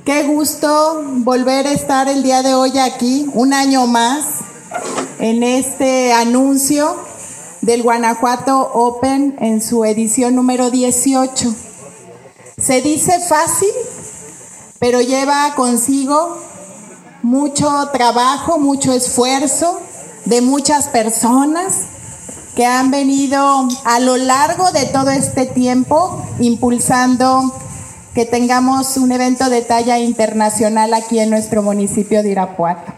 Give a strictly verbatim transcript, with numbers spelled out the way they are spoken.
Qué gusto volver a estar el día de hoy aquí, un año más, en este anuncio del Guanajuato Open en su edición número dieciocho. Se dice fácil, pero lleva consigo mucho trabajo, mucho esfuerzo de muchas personas que han venido a lo largo de todo este tiempo impulsando que tengamos un evento de talla internacional aquí en nuestro municipio de Irapuato.